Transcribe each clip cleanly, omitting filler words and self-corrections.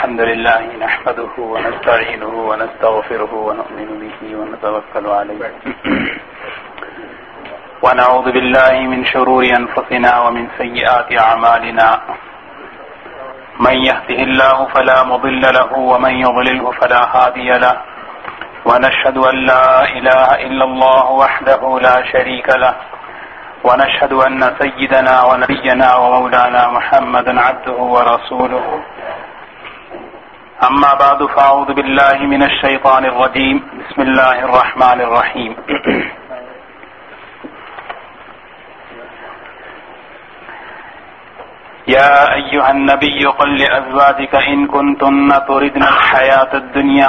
الحمد لله نحمده ونستعينه ونستغفره ونؤمن به ونتوكل عليه ونعوذ بالله من شرور أنفسنا ومن سيئات أعمالنا من يهده الله فلا مضل له ومن يضلله فلا هادي له ونشهد أن لا إله إلا الله وحده لا شريك له ونشهد أن سيدنا ونبينا ومولانا محمدا عبده ورسوله أما بعد فأعوذ بالله من الشيطان الرجيم بسم الله الرحمن الرحيم يا أيها النبي قل لأزواجك إن كنتن تردن الحياة الدنيا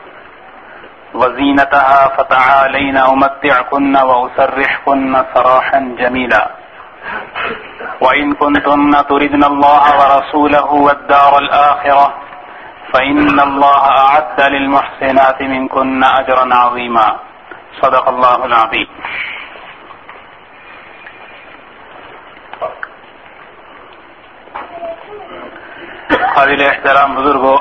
وزينتها فتعالين أمتعكن وأسرحكن سراحا جميلا وإن كنتن تردن الله ورسوله والدار الآخرة فإن الله أعد للمحسنات منكن أجرا عظيما صدق الله العظيم. قابل احترام بزرگوں،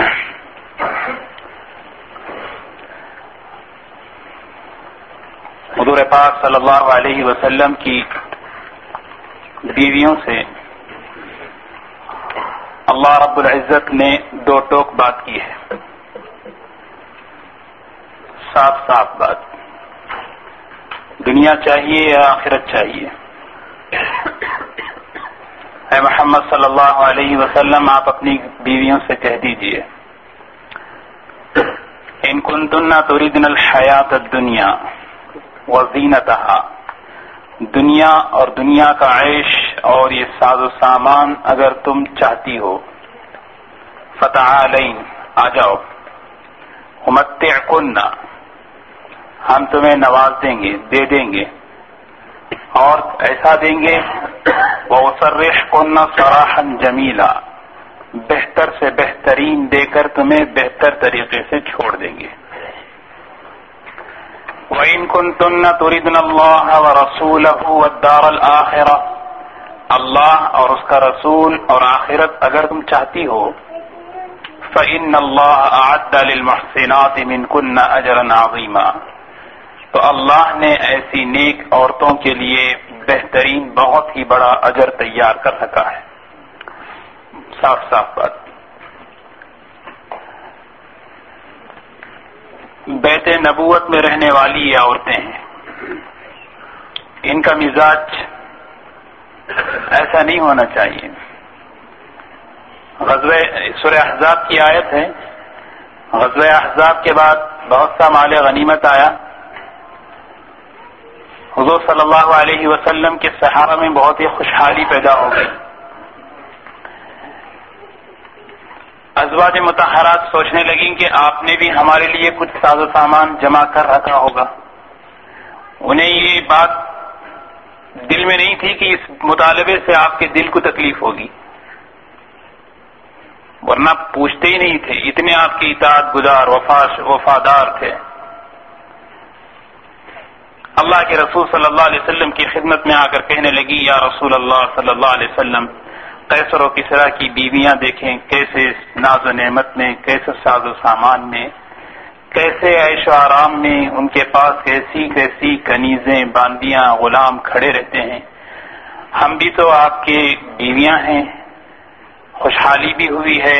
حضور پاک صلی اللہ علیہ وسلم کی بیویوں سے اللہ رب العزت نے دو ٹوک بات کی ہے، صاف صاف بات. دنیا چاہیے یا آخرت چاہیے؟ اے محمد صلی اللہ علیہ وسلم، آپ اپنی بیویوں سے کہہ دیجئے ان کنتن تردن الحیات الدنیا وزینتها، دنیا اور دنیا کا عیش اور یہ ساز و سامان اگر تم چاہتی ہو، فتعالین، آ جاؤ، امتعکن، ہم تمہیں نواز دیں گے، دے دیں گے، اور ایسا دیں گے وَأُسَرِّحْكُنَّ سَرَاحًا جَمِيلًا، بہتر سے بہترین دے کر تمہیں بہتر طریقے سے چھوڑ دیں گے. وَإِن كُنتُنَّ تُرِدْنَ اللَّهَ وَرَسُولَهُ وَالدَّارَ الْآخِرَةَ، اللہ اور اس کا رسول اور آخرت اگر تم چاہتی ہو، فَإِنَّ اللَّهَ أَعَدَّ لِلْمُحْسِنَاتِ مِنكُنَّ أَجْرًا عَظِيمًا، تو اللہ نے ایسی نیک عورتوں کے لیے بہترین بہت ہی بڑا اجر تیار کر رکھا ہے. صاف صاف بات. بیت نبوت میں رہنے والی یہ عورتیں ہیں، ان کا مزاج ایسا نہیں ہونا چاہیے. غزوہ سورہ احزاب کی آیت ہے، غزوہ احزاب کے بعد بہت سا مال غنیمت آیا، حضور صلی اللہ علیہ وسلم کے صحابہ میں بہت ہی خوشحالی پیدا ہو گئی. ازواج مطہرات سوچنے لگیں کہ آپ نے بھی ہمارے لیے کچھ ساز و سامان جمع کر رکھا ہوگا. انہیں یہ بات دل میں نہیں تھی کہ اس مطالبے سے آپ کے دل کو تکلیف ہوگی، ورنہ پوچھتے ہی نہیں تھے، اتنے آپ کی اطاعت گزار وفادار تھے. اللہ کے رسول صلی اللہ علیہ وسلم کی خدمت میں آ کر کہنے لگی، یا رسول اللہ صلی اللہ علیہ وسلم، قیصر و کسریٰ کی بیویاں دیکھیں کیسے ناز و نعمت میں، کیسے ساز و سامان میں، کیسے عیش و آرام میں، ان کے پاس کیسی کیسی کنیزیں، باندیاں، غلام کھڑے رہتے ہیں. ہم بھی تو آپ کی بیویاں ہیں، خوشحالی بھی ہوئی ہے.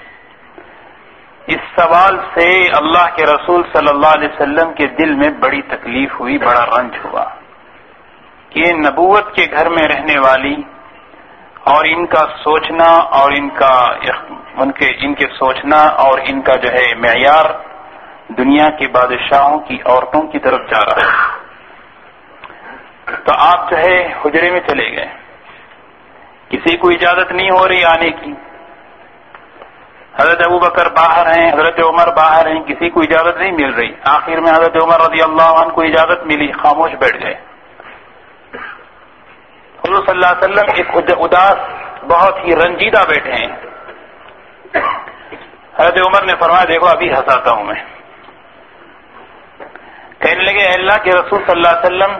اس سوال سے اللہ کے رسول صلی اللہ علیہ وسلم کے دل میں بڑی تکلیف ہوئی، بڑا رنج ہوا کہ نبوت کے گھر میں رہنے والی اور ان کا سوچنا اور ان کے سوچنا اور ان کا جو ہے معیار دنیا کے بادشاہوں کی عورتوں کی طرف جا رہا ہے. تو آپ جو ہے حجرے میں چلے گئے، کسی کو اجازت نہیں ہو رہی آنے کی. حضرت ابوبکر باہر ہیں، حضرت عمر باہر ہیں، کسی کو اجازت نہیں مل رہی. آخر میں حضرت عمر رضی اللہ عنہ کو اجازت ملی، خاموش بیٹھ گئے. حضور صلی اللہ علیہ وسلم ایک اداس، بہت ہی رنجیدہ بیٹھے ہیں. حضرت عمر نے فرمایا، دیکھو ابھی ہنساتا ہوں میں. کہنے لگے، اے اللہ کے رسول صلی اللہ علیہ وسلم،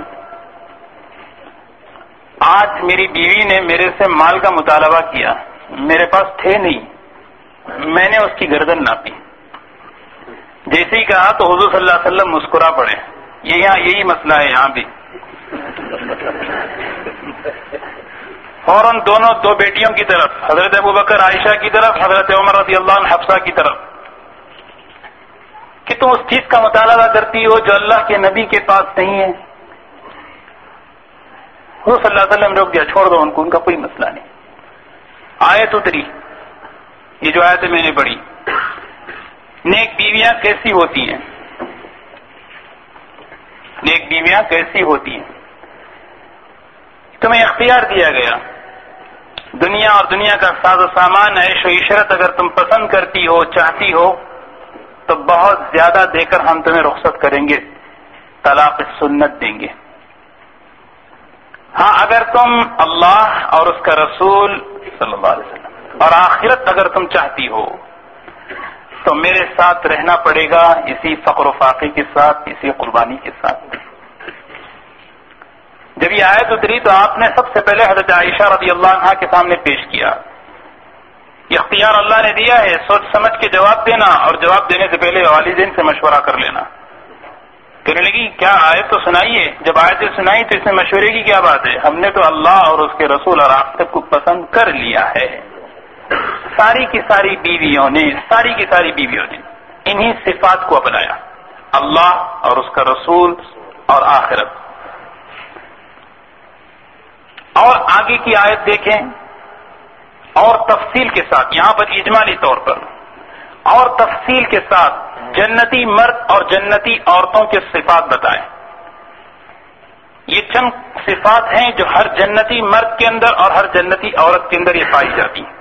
آج میری بیوی نے میرے سے مال کا مطالبہ کیا، میرے پاس تھے نہیں، میں نے اس کی گردن ناپی. جیسے ہی کہا تو حضور صلی اللہ علیہ وسلم مسکرا پڑے. یہی مسئلہ ہے یہاں بھی. فوراً دو بیٹیوں کی طرف، حضرت ابوبکر عائشہ کی طرف، حضرت عمر رضی اللہ عنہ حفصہ کی طرف، کہ تم اس چیز کا مطالبہ کرتی ہو جو اللہ کے نبی کے پاس نہیں ہے. حضور صلی اللہ علیہ وسلم روک دیا، چھوڑ دو ان کا کوئی مسئلہ نہیں. آیت اتری، یہ جو آیت میں نے پڑھی، نیک بیویاں کیسی ہوتی ہیں، نیک بیویاں کیسی ہوتی ہیں. تمہیں اختیار دیا گیا، دنیا اور دنیا کا ساز و سامان، عیش و عشرت اگر تم پسند کرتی ہو، چاہتی ہو، تو بہت زیادہ دے کر ہم تمہیں رخصت کریں گے، طلاق سنت دیں گے. ہاں اگر تم اللہ اور اس کا رسول صلی اللہ علیہ وسلم اور آخرت اگر تم چاہتی ہو تو میرے ساتھ رہنا پڑے گا، اسی فقر و فاقے کے ساتھ، اسی قربانی کے ساتھ. جب یہ آیت اتری تو آپ نے سب سے پہلے حضرت عائشہ رضی اللہ عنہا کے سامنے پیش کیا. یہ اختیار اللہ نے دیا ہے، سوچ سمجھ کے جواب دینا، اور جواب دینے سے پہلے والدین سے مشورہ کر لینا. کہنے لگی کیا آیت تو سنائیے. جب آیت سنائی تو اس میں مشورے کی کیا بات ہے، ہم نے تو اللہ اور اس کے رسول اور آخرت کو پسند کر لیا ہے. ساری کی ساری بیویوں نے انہی صفات کو اپنایا، اللہ اور اس کا رسول اور آخرت. اور آگے کی آیت دیکھیں اور تفصیل کے ساتھ، یہاں پر اجمالی طور پر اور تفصیل کے ساتھ جنتی مرد اور جنتی عورتوں کے صفات بتائیں. یہ چند صفات ہیں جو ہر جنتی مرد کے اندر اور ہر جنتی عورت کے اندر یہ پائی جاتی ہیں.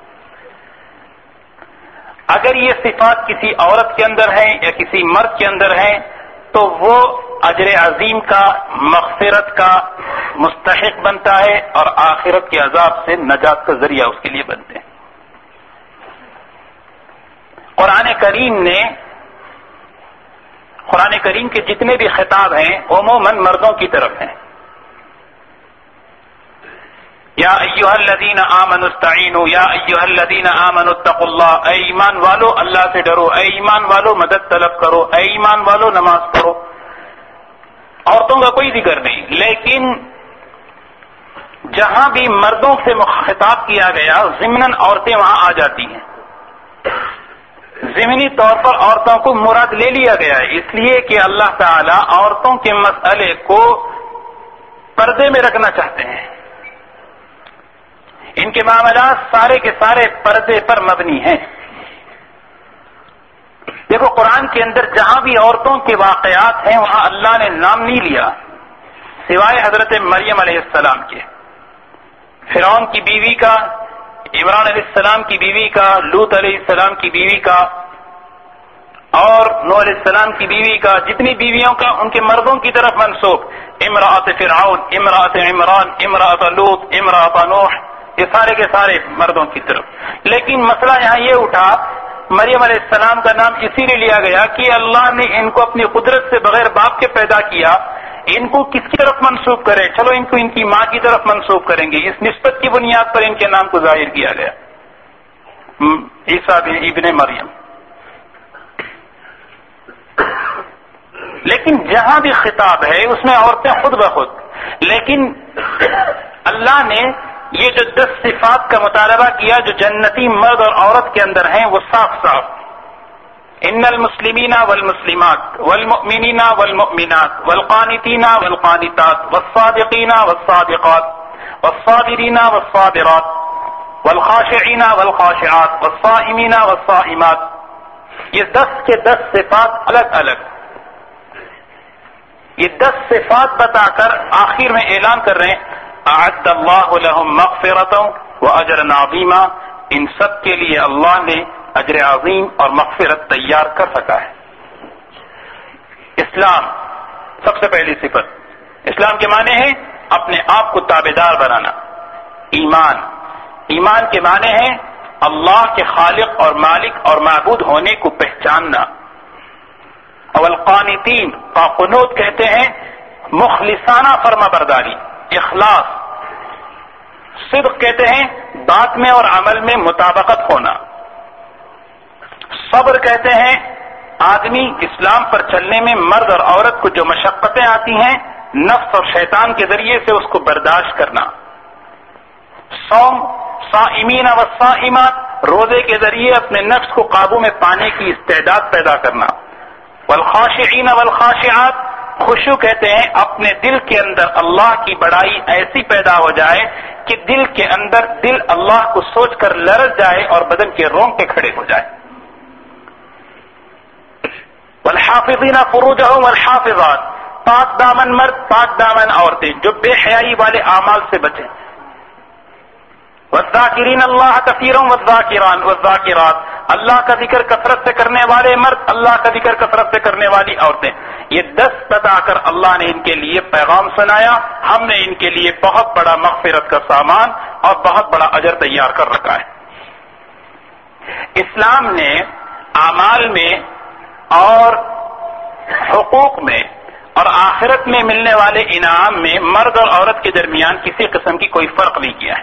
اگر یہ صفات کسی عورت کے اندر ہیں یا کسی مرد کے اندر ہیں تو وہ اجر عظیم کا، مغفرت کا مستحق بنتا ہے اور آخرت کے عذاب سے نجات کا ذریعہ اس کے لیے بنتے ہیں. قرآن کریم کے جتنے بھی خطاب ہیں عموماً مردوں کی طرف ہیں. یا ایھا الذین آمنوا استعینوا، یا ایھا الذین آمنوا اتقوا اللہ، اے ایمان والو اللہ سے ڈرو، اے ایمان والو مدد طلب کرو، اے ایمان والو نماز پڑھو. عورتوں کا کوئی ذکر نہیں، لیکن جہاں بھی مردوں سے خطاب کیا گیا ضمناً عورتیں وہاں آ جاتی ہیں. ضمنی طور پر عورتوں کو مراد لے لیا گیا ہے، اس لیے کہ اللہ تعالیٰ عورتوں کے مسئلے کو پردے میں رکھنا چاہتے ہیں. ان کے معاملات سارے کے سارے پردے پر مبنی ہیں. دیکھو قرآن کے اندر جہاں بھی عورتوں کے واقعات ہیں وہاں اللہ نے نام نہیں لیا سوائے حضرت مریم علیہ السلام کے، فرعون کی بیوی کا، عمران علیہ السلام کی بیوی کا، لوط علیہ السلام کی بیوی کا، اور نوح علیہ السلام کی بیوی کا. جتنی بیویوں کا ان کے مردوں کی طرف منسوب، امرأۃ فرعون، امرأۃ عمران، امرأۃ لوط، امرأۃ نوح، یہ سارے کے سارے مردوں کی طرف. لیکن مسئلہ یہاں یہ اٹھا، مریم علیہ السلام کا نام اسی لیے لیا گیا کہ اللہ نے ان کو اپنی قدرت سے بغیر باپ کے پیدا کیا. ان کو کس کی طرف منسوب کرے؟ چلو ان کو ان کی ماں کی طرف منسوب کریں گے. اس نسبت کی بنیاد پر ان کے نام کو ظاہر کیا گیا، عیسیٰ ابن مریم. لیکن جہاں بھی خطاب ہے اس میں عورتیں خود بخود. لیکن اللہ نے یہ جو 10 صفات کا مطالبہ کیا جو جنتی مرد اور عورت کے اندر ہیں وہ صاف صاف، ان المسلمین والمسلمات والمؤمنین والمؤمنات والقانتین والقانتات والصادقین والصادقات والصابرین والصابرات والخاشعین والخاشعات والصائمین والصائمات، یہ 10 کے 10 صفات الگ الگ. یہ 10 صفات بتا کر آخر میں اعلان کر رہے ہیں اعد اللہ لهم مغفرۃ واجرا عظیما، ان سب کے لیے اللہ نے اجر عظیم اور مغفرت تیار کر سکا ہے. اسلام سب سے پہلی صفت، اسلام کے معنی ہے اپنے آپ کو تابعدار بنانا. ایمان کے معنی ہے اللہ کے خالق اور مالک اور معبود ہونے کو پہچاننا. والقانتین، قنوت کہتے ہیں مخلصانہ فرما برداری، اخلاص. صدق کہتے ہیں بات میں اور عمل میں مطابقت ہونا. صبر کہتے ہیں آدمی اسلام پر چلنے میں مرد اور عورت کو جو مشقتیں آتی ہیں نفس اور شیطان کے ذریعے سے اس کو برداشت کرنا. صوم صائمین و صائمات روزے کے ذریعے اپنے نفس کو قابو میں پانے کی استعداد پیدا کرنا. والخاشعین والخاشعات خشوع کہتے ہیں اپنے دل کے اندر اللہ کی بڑائی ایسی پیدا ہو جائے کہ دل کے اندر دل اللہ کو سوچ کر لرز جائے اور بدن کے رونگٹے کھڑے ہو جائے. والحافظین فروجہم والحافظات پاک دامن مرد پاک دامن عورتیں جو بے حیائی والے اعمال سے بچیں. والذاکرین اللہ کثیرا والذاکران والذاکرات اللہ کا ذکر کثرت سے کرنے والے مرد اللہ کا ذکر کثرت سے کرنے والی عورتیں. یہ 10 بتا کر اللہ نے ان کے لیے پیغام سنایا. ہم نے ان کے لیے بہت بڑا مغفرت کا سامان اور بہت بڑا اجر تیار کر رکھا ہے. اسلام نے اعمال میں اور حقوق میں اور آخرت میں ملنے والے انعام میں مرد اور عورت کے درمیان کسی قسم کی کوئی فرق نہیں کیا ہے.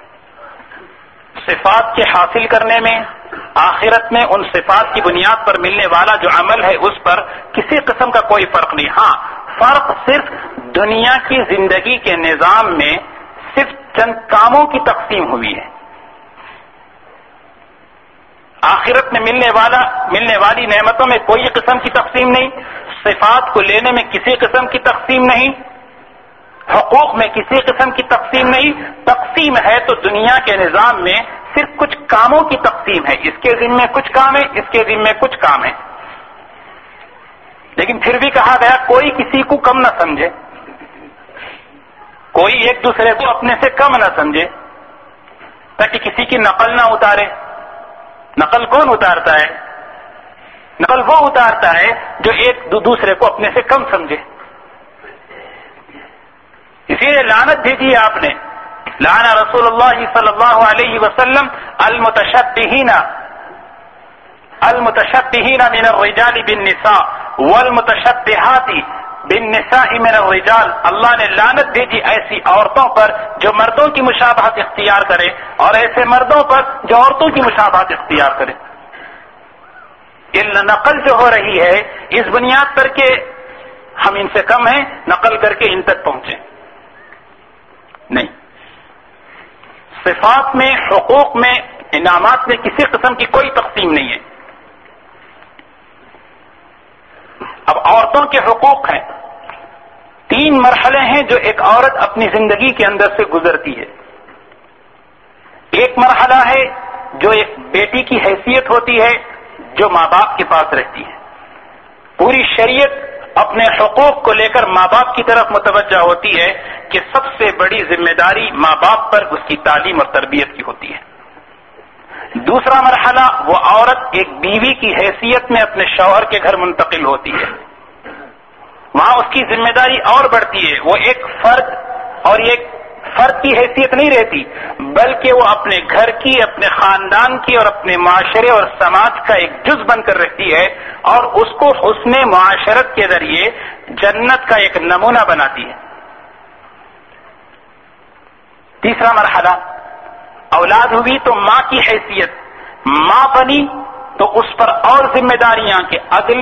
صفات کے حاصل کرنے میں آخرت میں ان صفات کی بنیاد پر ملنے والا جو عمل ہے اس پر کسی قسم کا کوئی فرق نہیں. ہاں فرق صرف دنیا کی زندگی کے نظام میں صرف چند کاموں کی تقسیم ہوئی ہے. آخرت میں ملنے والی نعمتوں میں کوئی قسم کی تقسیم نہیں. صفات کو لینے میں کسی قسم کی تقسیم نہیں. حقوق میں کسی قسم کی تقسیم نہیں. تقسیم ہے تو دنیا کے نظام میں صرف کچھ کاموں کی تقسیم ہے. اس کے ذمے کچھ کام ہے, اس کے ذمے کچھ کام ہے. لیکن پھر بھی کہا گیا کوئی کسی کو کم نہ سمجھے, کوئی ایک دوسرے کو اپنے سے کم نہ سمجھے, تاکہ کسی کی نقل نہ اتارے. نقل کون اتارتا ہے؟ نقل وہ اتارتا ہے جو ایک دوسرے کو اپنے سے کم سمجھے. اسی لیے لعنت بھیجی ہے آپ نے. لعن رسول اللہ صلی اللہ علیہ وسلم المتشبہین من الرجال بالنساء والمتشبہات بالنساء من الرجال. اللہ نے لعنت بھیجی ایسی عورتوں پر جو مردوں کی مشابہت اختیار کرے اور ایسے مردوں پر جو عورتوں کی مشابہت اختیار کرے. نقل جو ہو رہی ہے اس بنیاد پر کہ ہم ان سے کم ہیں, نقل کر کے ان تک پہنچیں نہیں. صفات میں, حقوق میں, انعامات میں کسی قسم کی کوئی تقسیم نہیں ہے. اب عورتوں کے حقوق ہیں. 3 مرحلے ہیں جو ایک عورت اپنی زندگی کے اندر سے گزرتی ہے. ایک مرحلہ ہے جو ایک بیٹی کی حیثیت ہوتی ہے جو ماں باپ کے پاس رہتی ہے. پوری شریعت اپنے حقوق کو لے کر ماں باپ کی طرف متوجہ ہوتی ہے کہ سب سے بڑی ذمہ داری ماں باپ پر اس کی تعلیم اور تربیت کی ہوتی ہے. دوسرا مرحلہ وہ عورت ایک بیوی کی حیثیت میں اپنے شوہر کے گھر منتقل ہوتی ہے. وہاں اس کی ذمہ داری اور بڑھتی ہے. وہ ایک فرد اور ایک فرد کی حیثیت نہیں رہتی بلکہ وہ اپنے گھر کی, اپنے خاندان کی اور اپنے معاشرے اور سماج کا ایک جز بن کر رہتی ہے اور اس کو حسن معاشرت کے ذریعے جنت کا ایک نمونہ بناتی ہے. تیسرا مرحلہ اولاد ہوئی تو ماں کی حیثیت, ماں بنی تو اس پر اور ذمہ داریاں کہ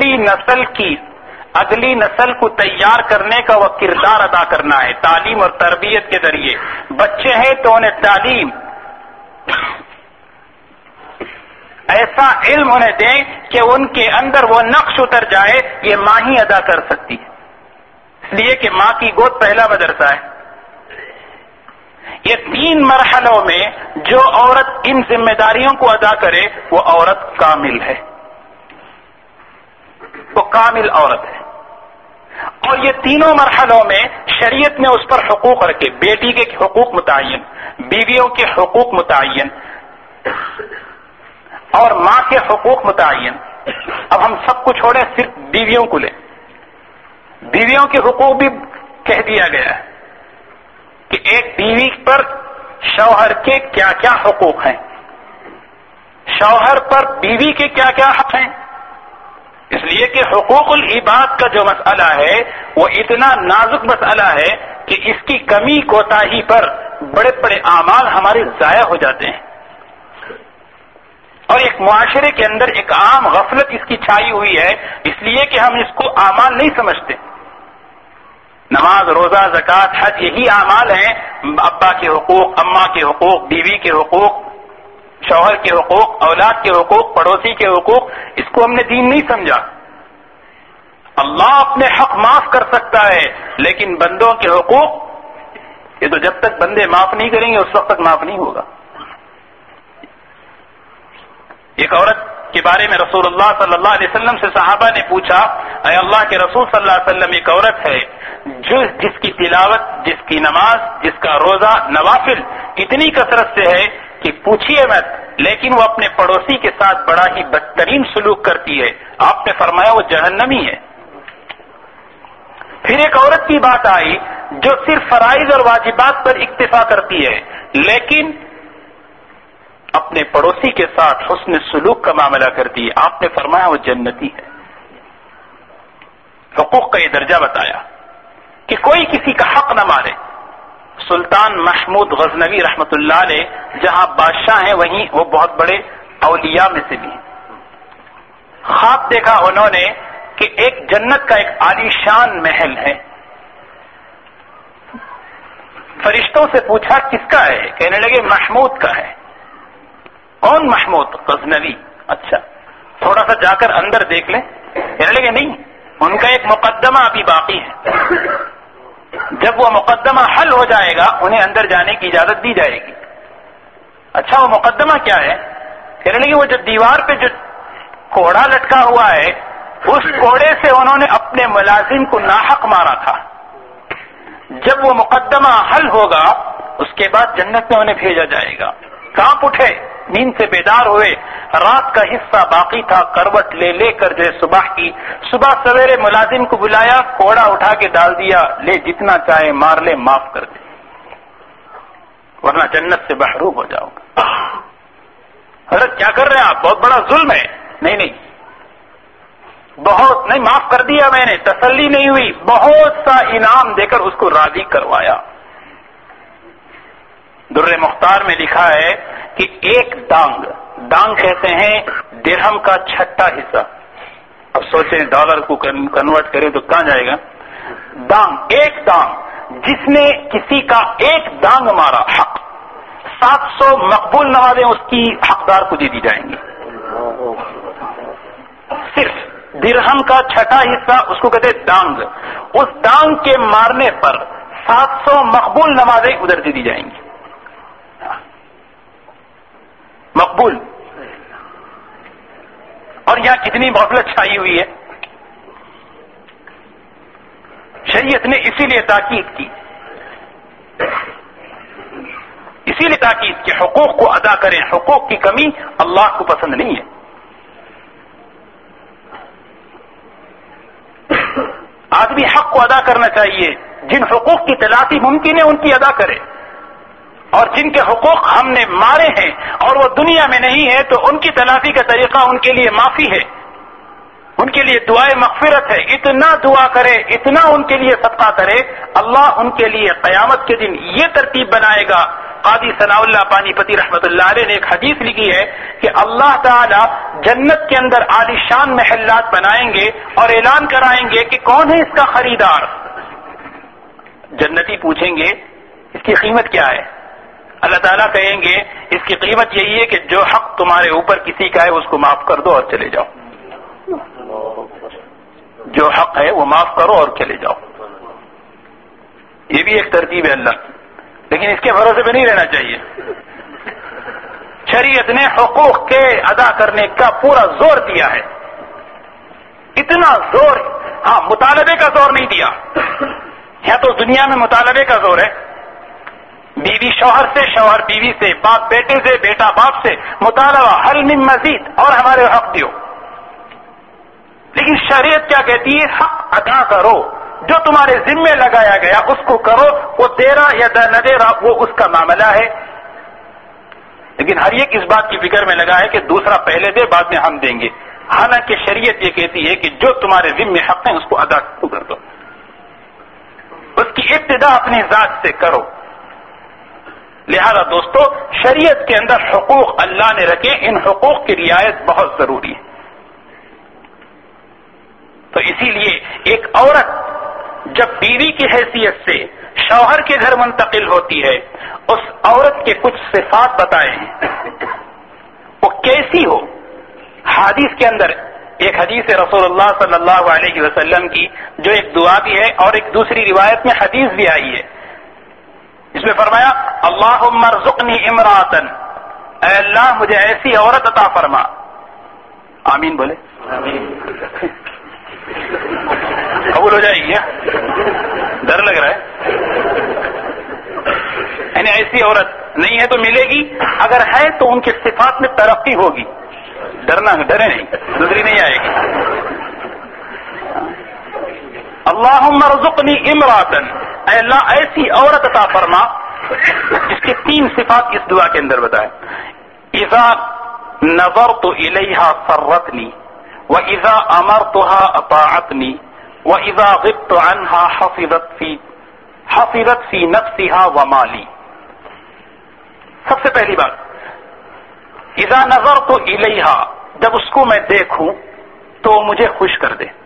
اگلی نسل کو تیار کرنے کا وہ کردار ادا کرنا ہے تعلیم اور تربیت کے ذریعے. بچے ہیں تو انہیں تعلیم, ایسا علم انہیں دیں کہ ان کے اندر وہ نقش اتر جائے. یہ ماں ہی ادا کر سکتی ہے, اس لیے کہ ماں کی گود پہلا مدرسہ ہے. یہ 3 مرحلوں میں جو عورت ان ذمہ داریوں کو ادا کرے وہ عورت کامل ہے, وہ کامل عورت ہے. اور یہ تینوں مرحلوں میں شریعت نے اس پر حقوق رکھے. بیٹی کے حقوق متعین, بیویوں کے حقوق متعین اور ماں کے حقوق متعین. اب ہم سب کو چھوڑیں, صرف بیویوں کو لیں. بیویوں کے حقوق بھی کہہ دیا گیا ہے کہ ایک بیوی پر شوہر کے کیا کیا حقوق ہیں, شوہر پر بیوی کے کیا کیا حق ہیں. اس لیے کہ حقوق العباد کا جو مسئلہ ہے وہ اتنا نازک مسئلہ ہے کہ اس کی کمی کوتاہی پر بڑے بڑے اعمال ہمارے ضائع ہو جاتے ہیں. اور ایک معاشرے کے اندر ایک عام غفلت اس کی چھائی ہوئی ہے، اس لیے کہ ہم اس کو اعمال نہیں سمجھتے۔ نماز، روزہ، زکوٰۃ، حج یہی اعمال ہیں، ابا کے حقوق، اماں کے حقوق، بیوی کے حقوق، شوہر کے حقوق، اولاد کے حقوق، پڑوسی کے حقوق، اس کو ہم نے دین نہیں سمجھا۔ اللہ اپنے حق معاف کر سکتا ہے، لیکن بندوں کے حقوق یہ تو جب تک بندے معاف نہیں کریں گے اس وقت تک معاف نہیں ہوگا۔ ایک عورت کے بارے میں رسول اللہ صلی اللہ علیہ وسلم سے صحابہ نے پوچھا، اے اللہ کے رسول صلی اللہ علیہ وسلم، ایک عورت ہے جس کی تلاوت، جس کی نماز، جس کا روزہ، نوافل اتنی کثرت سے ہے کہ پوچھیے مت، لیکن وہ اپنے پڑوسی کے ساتھ بڑا ہی بدترین سلوک کرتی ہے، آپ نے فرمایا وہ جہنمی ہے۔ پھر ایک عورت کی بات آئی جو صرف فرائض اور واجبات پر اکتفا کرتی ہے، لیکن اپنے پڑوسی کے ساتھ حسن سلوک کا معاملہ کرتی ہے، آپ نے فرمایا وہ جنتی ہے۔ حقوق کا یہ درجہ بتایا کہ کوئی کسی کا حق نہ مارے۔ سلطان محمود غزنوی رحمۃ اللہ علیہ جہاں بادشاہ ہیں وہیں وہ بہت بڑے اولیاء میں سے بھی ہیں۔ خواب دیکھا انہوں نے کہ ایک جنت کا ایک عالیشان محل ہے۔ فرشتوں سے پوچھا کس کا ہے؟ کہنے لگے محمود کا ہے۔ کون محمود؟ غزنوی۔ اچھا تھوڑا سا جا کر اندر دیکھ لیں۔ کہنے لگے نہیں، ان کا ایک مقدمہ ابھی باقی ہے، جب وہ مقدمہ حل ہو جائے گا انہیں اندر جانے کی اجازت دی جائے گی۔ اچھا وہ مقدمہ کیا ہے؟ کہنے لگے وہ جو دیوار پہ جو کوڑا لٹکا ہوا ہے اس کوڑے سے انہوں نے اپنے ملازم کو ناحق مارا تھا، جب وہ مقدمہ حل ہوگا اس کے بعد جنت میں انہیں بھیجا جائے گا۔ کانپ اٹھے، نیند سے بیدار ہوئے، رات کا حصہ باقی تھا، کروٹ لے لے کر جو صبح کی، صبح سویرے ملازم کو بلایا، کوڑا اٹھا کے ڈال دیا، لے جتنا چاہے مار لے، معاف کر دے ورنہ جنت سے محروم ہو جاؤ گا۔ حضرت کیا کر رہے ہیں آپ؟ بہت بڑا ظلم ہے۔ نہیں نہیں، بہت نہیں، معاف کر دیا میں نے، تسلی نہیں ہوئی، بہت سا انعام دے کر اس کو راضی کروایا۔ در مختار میں لکھا ہے کہ ایک دانگ کہتے ہیں درہم کا چھٹا حصہ، اب سوچیں ڈالر کو کنورٹ کرے تو کہاں جائے گا؟ ایک دانگ، جس نے کسی کا ایک دانگ مارا حق، 700 مقبول نمازیں اس کی حقدار کو دے دی جائیں گی۔ صرف درہم کا چھٹا حصہ اس کو کہتے دانگ، اس دانگ کے مارنے پر 700 مقبول نمازیں ادھر دے دی جائیں گی۔ مقبول۔ اور یہاں کتنی غفلت چھائی ہوئی ہے۔ شریعت نے اسی لیے تاکید کی، اسی لیے تاکید کہ حقوق کو ادا کریں، حقوق کی کمی اللہ کو پسند نہیں ہے۔ آدمی حق کو ادا کرنا چاہیے، جن حقوق کی تلافی ممکن ہے ان کی ادا کرے، اور جن کے حقوق ہم نے مارے ہیں اور وہ دنیا میں نہیں ہے تو ان کی تلافی کا طریقہ ان کے لیے معافی ہے، ان کے لیے دعائے مغفرت ہے۔ اتنا دعا کرے، اتنا ان کے لیے صدقہ کرے، اللہ ان کے لیے قیامت کے دن یہ ترتیب بنائے گا۔ قاضی ثناء اللہ پانی پتی رحمۃ اللہ علیہ نے ایک حدیث لکھی ہے کہ اللہ تعالی جنت کے اندر عالیشان محلات بنائیں گے اور اعلان کرائیں گے کہ کون ہے اس کا خریدار۔ جنتی پوچھیں گے اس کی قیمت کیا ہے؟ اللہ تعالیٰ کہیں گے اس کی قیمت یہی ہے کہ جو حق تمہارے اوپر کسی کا ہے اس کو معاف کر دو اور چلے جاؤ، جو حق ہے وہ معاف کرو اور چلے جاؤ۔ یہ بھی ایک ترتیب ہے اللہ، لیکن اس کے بھروسے پہ نہیں رہنا چاہیے۔ شریعت نے حقوق کے ادا کرنے کا پورا زور دیا ہے، اتنا زور، ہاں مطالبے کا زور نہیں دیا۔ یہاں تو دنیا میں مطالبے کا زور ہے، بیوی شوہر سے، شوہر بیوی سے، باپ بیٹے سے، بیٹا باپ سے، مطالبہ حل من مزید، اور ہمارے حق دیو۔ لیکن شریعت کیا کہتی ہے؟ حق ادا کرو، جو تمہارے ذمے لگایا گیا اس کو کرو، وہ تیرا یا نہ تیرا وہ اس کا معاملہ ہے۔ لیکن ہر ایک اس بات کی فکر میں لگا ہے کہ دوسرا پہلے دے بعد میں ہم دیں گے، حالانکہ شریعت یہ کہتی ہے کہ جو تمہارے ذمے حق ہیں اس کو ادا کر دو، اس کی ابتدا اپنی ذات سے کرو۔ لہذا دوستو شریعت کے اندر حقوق اللہ نے رکھے، ان حقوق کی رعایت بہت ضروری ہے۔ تو اسی لیے ایک عورت جب بیوی کی حیثیت سے شوہر کے گھر منتقل ہوتی ہے، اس عورت کے کچھ صفات بتائے ہیں، وہ کیسی ہو۔ حدیث کے اندر ایک حدیث ہے رسول اللہ صلی اللہ علیہ وسلم کی، جو ایک دعا بھی ہے اور ایک دوسری روایت میں حدیث بھی آئی ہے، اس میں فرمایا اللہم ارزقنی امراۃً، اے اللہ مجھے ایسی عورت عطا فرما۔ آمین بولے، قبول ہو جائے گی؟ ڈر لگ رہا ہے، یعنی ایسی عورت نہیں ہے تو ملے گی، اگر ہے تو ان کی صفات میں ترقی ہوگی، ڈرے نہیں، دوسری نہیں آئے گی۔ اللہم ارزقنی امراۃً، اے اللہ ایسی عورت عطا فرما جس کی 3 صفات اس دعا کے اندر بتائے، اذا نظرت الیہا سرتنی، وَإِذَا أَمَرْتُهَا أَطَاعَتْنِي وَإِذَا غِبْتُ عَنْهَا حَفِظَتْ فِي نَفْسِهَا وَمَالِي۔ سب سے پہلی بات، اذا نظرت الیہا، جب اس کو میں دیکھوں تو مجھے خوش کر دے،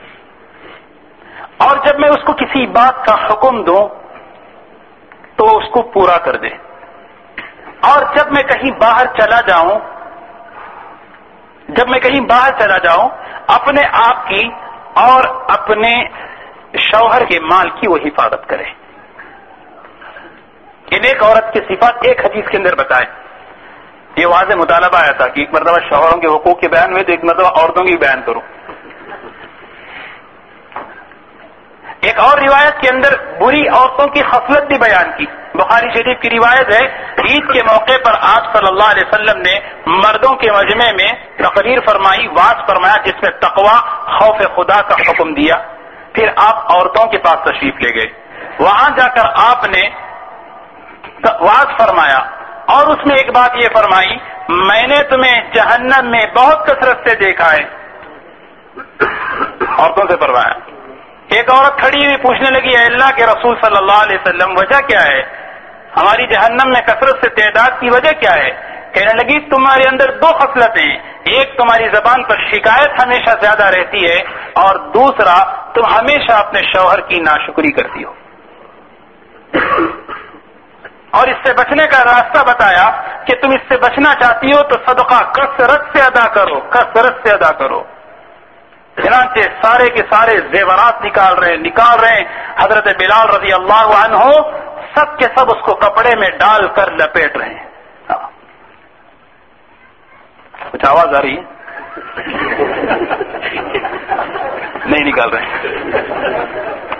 اور جب میں اس کو کسی بات کا حکم دوں تو اس کو پورا کر دے، اور جب میں کہیں باہر چلا جاؤں اپنے آپ کی اور اپنے شوہر کے مال کی وہ حفاظت کرے۔ ان ایک عورت کی صفات ایک حدیث کے اندر بتائے۔ یہ واضح مطالبہ آیا تھا کہ ایک مرتبہ شوہروں کے حقوق کے بیان میں تو ایک مرتبہ عورتوں کی بیان کروں۔ ایک اور روایت کے اندر بری عورتوں کی خصلت بھی بیان کی۔ بخاری شریف کی روایت ہے، عید کے موقع پر آپ صلی اللہ علیہ وسلم نے مردوں کے مجمع میں تقریر فرمائی، وعظ فرمایا، جس میں تقوی، خوف خدا کا حکم دیا۔ پھر آپ عورتوں کے پاس تشریف لے گئے، وہاں جا کر آپ نے وعظ فرمایا، اور اس میں ایک بات یہ فرمائی، میں نے تمہیں جہنم میں بہت کثرت سے دیکھا ہے، عورتوں سے فرمایا۔ ایک عورت کھڑی ہوئی پوچھنے لگی، اے اللہ کے رسول صلی اللہ علیہ وسلم وجہ کیا ہے؟ ہماری جہنم میں کثرت سے تعداد کی وجہ کیا ہے؟ کہنے لگی تمہارے اندر 2 خصلتیں ہیں، ایک تمہاری زبان پر شکایت ہمیشہ زیادہ رہتی ہے، اور دوسرا تم ہمیشہ اپنے شوہر کی ناشکری کرتی ہو۔ اور اس سے بچنے کا راستہ بتایا کہ تم اس سے بچنا چاہتی ہو تو صدقہ کثرت سے ادا کرو۔ چنانچہ سارے کے سارے زیورات نکال رہے ہیں۔ حضرت بلال رضی اللہ عنہ سب کے سب اس کو کپڑے میں ڈال کر لپیٹ رہے ہیں۔ کچھ آواز آ رہی ہے؟ نہیں نکال رہے ہیں،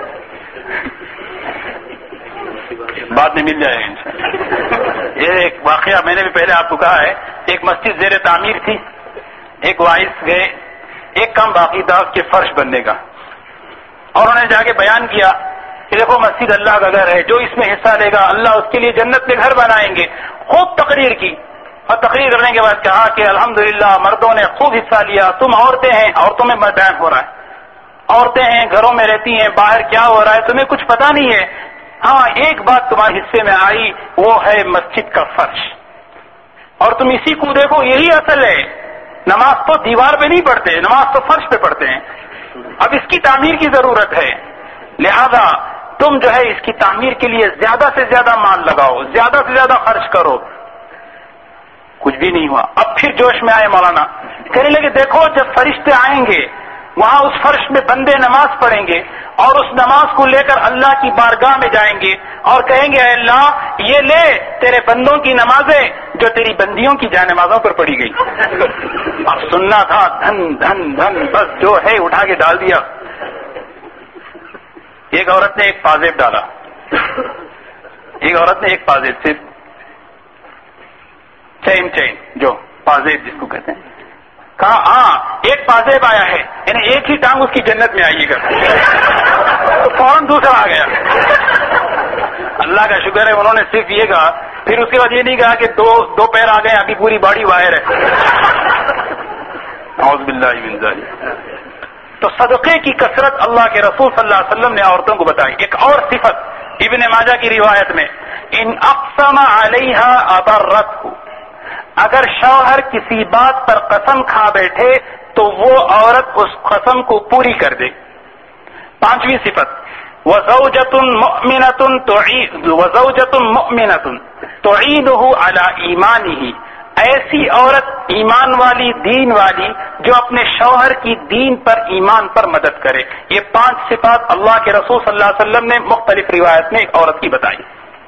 بعد میں مل جائے گا انشاءاللہ۔ یہ ایک واقعہ میں نے بھی پہلے آپ کو کہا ہے، ایک مسجد زیر تعمیر تھی، ایک واعظ گئے، ایک کام باقی تھا اس کے فرش بننے کا، اور انہوں نے جا کے بیان کیا کہ دیکھو مسجد اللہ کا گھر ہے، جو اس میں حصہ لے گا اللہ اس کے لیے جنت میں گھر بنائیں گے۔ خوب تقریر کی، اور تقریر کرنے کے بعد کہا کہ الحمدللہ مردوں نے خوب حصہ لیا، تم عورتیں ہیں، عورتوں میں بیان ہو رہا ہے، عورتیں ہیں گھروں میں رہتی ہیں، باہر کیا ہو رہا ہے تمہیں کچھ پتہ نہیں ہے، ہاں ایک بات تمہارے حصے میں آئی، وہ ہے مسجد کا فرش، اور تم اسی کو دیکھو، یہی اصل ہے۔ نماز تو دیوار پہ نہیں پڑھتے، نماز تو فرش پہ پڑھتے ہیں، اب اس کی تعمیر کی ضرورت ہے، لہذا تم جو ہے اس کی تعمیر کے لیے زیادہ سے زیادہ مال لگاؤ، زیادہ سے زیادہ خرچ کرو۔ کچھ بھی نہیں ہوا۔ اب پھر جوش میں آئے مولانا، کہنے لگے دیکھو جب فرشتے آئیں گے وہاں اس فرش میں بندے نماز پڑھیں گے، اور اس نماز کو لے کر اللہ کی بارگاہ میں جائیں گے اور کہیں گے اے اللہ یہ لے تیرے بندوں کی نمازیں جو تیری بندیوں کی جائے نمازوں پر پڑھی گئی۔ اب سننا تھا، دھن دھن دھن، بس جو ہے اٹھا کے ڈال دیا۔ ایک عورت نے ایک پازیب ڈالا، صرف چین جو پازیب جس کو کہتے ہیں، کہا ہاں ایک پازیب آیا ہے، یعنی ایک ہی ٹانگ اس کی جنت میں آئیے گا، تو فوراً دوسرا آ گیا۔ اللہ کا شکر ہے انہوں نے صرف یہ کہا، پھر اس کے بعد یہ نہیں کہا کہ دو پیر آ گئے ابھی پوری باڈی باہر ہے۔ اعوذ باللہ من ذالک۔ تو صدقے کی کثرت اللہ کے رسول صلی اللہ علیہ وسلم نے عورتوں کو بتائی۔ ایک اور صفت ابن ماجہ کی روایت میں، ان اقسم علیہا ابرتہ، اگر شوہر کسی بات پر قسم کھا بیٹھے تو وہ عورت اس قسم کو پوری کر دے۔ پانچویں صفت، وزوجۃ مؤمنۃ تعینہ علی ایمانہ، ایسی عورت ایمان والی، دین والی، جو اپنے شوہر کی دین پر، ایمان پر مدد کرے۔ یہ 5 صفات اللہ کے رسول صلی اللہ علیہ وسلم نے مختلف روایت میں ایک عورت کی بتائی۔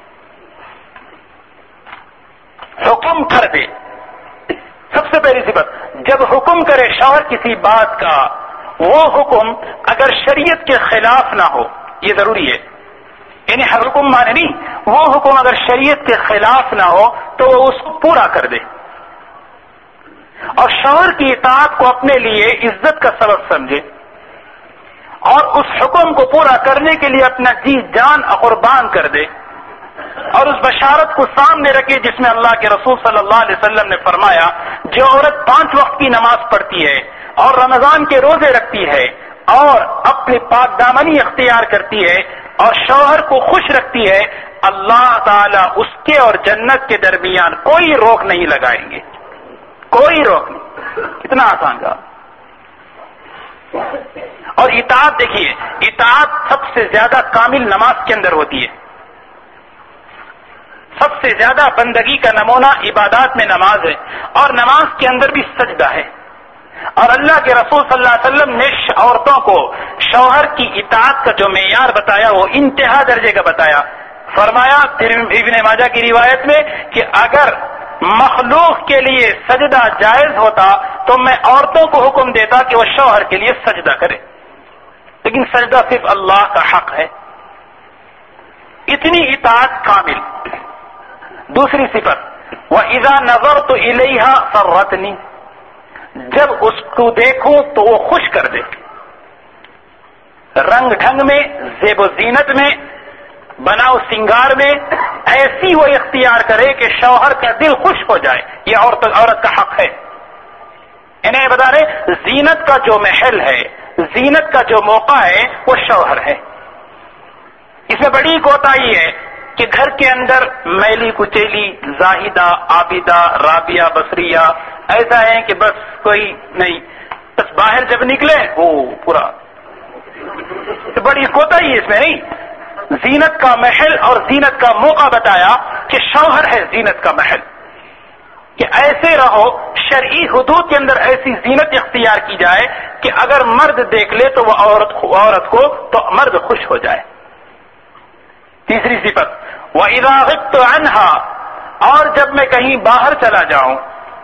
حکم کر دے، سب سے پہلی صفت، جب حکم کرے شوہر کسی بات کا، وہ حکم اگر شریعت کے خلاف نہ ہو، یہ ضروری ہے، یعنی ہر حکم مانے نہیں، وہ حکم اگر شریعت کے خلاف نہ ہو تو وہ اس کو پورا کر دے، اور شوہر کی اطاعت کو اپنے لیے عزت کا سبب سمجھے، اور اس حکم کو پورا کرنے کے لیے اپنا جی جان قربان کر دے، اور اس بشارت کو سامنے رکھے جس میں اللہ کے رسول صلی اللہ علیہ وسلم نے فرمایا، جو عورت 5 وقت کی نماز پڑھتی ہے اور رمضان کے روزے رکھتی ہے اور اپنی پاک دامنی اختیار کرتی ہے اور شوہر کو خوش رکھتی ہے، اللہ تعالیٰ اس کے اور جنت کے درمیان کوئی روک نہیں لگائیں گے، کوئی روک نہیں۔ کتنا آسان کہا۔ اور اطاعت دیکھیے، اطاعت سب سے زیادہ کامل نماز کے اندر ہوتی ہے، سب سے زیادہ بندگی کا نمونہ عبادات میں نماز ہے، اور نماز کے اندر بھی سجدہ ہے، اور اللہ کے رسول صلی اللہ علیہ وسلم نے عورتوں کو شوہر کی اطاعت کا جو معیار بتایا وہ انتہا درجے کا بتایا۔ فرمایا ابن ماجہ کی روایت میں کہ اگر مخلوق کے لیے سجدہ جائز ہوتا تو میں عورتوں کو حکم دیتا کہ وہ شوہر کے لیے سجدہ کرے، لیکن سجدہ صرف اللہ کا حق ہے۔ اتنی اطاعت کامل۔ دوسری صفت، وَإِذَا نَظَرْتُ إِلَيْهَا سَرَّتْنِي، جب اس کو دیکھوں تو وہ خوش کر دے، رنگ ڈھنگ میں، زیب و زینت میں، بناؤ سنگار میں ایسی وہ اختیار کرے کہ شوہر کا دل خوش ہو جائے، یہ عورت کا حق ہے۔ انہیں بتا رہے زینت کا جو محل ہے، زینت کا جو موقع ہے وہ شوہر ہے۔ اس میں بڑی کوتاہی ہے کہ گھر کے اندر میلی کچیلی، زاہدہ، عابدہ، رابعہ، بصریہ ایسا ہے کہ بس کوئی نہیں، بس باہر جب نکلے وہ پورا، تو بڑی کوتاہی ہے اس میں نہیں۔ زینت کا محل اور زینت کا موقع بتایا کہ شوہر ہے زینت کا محل، کہ ایسے رہو، شرعی حدود کے اندر ایسی زینت اختیار کی جائے کہ اگر مرد دیکھ لے تو وہ عورت کو تو مرد خوش ہو جائے۔ تیسری صفت، وَإِذَا غِبْتُ عَنْهَا، اور جب میں کہیں باہر چلا جاؤں،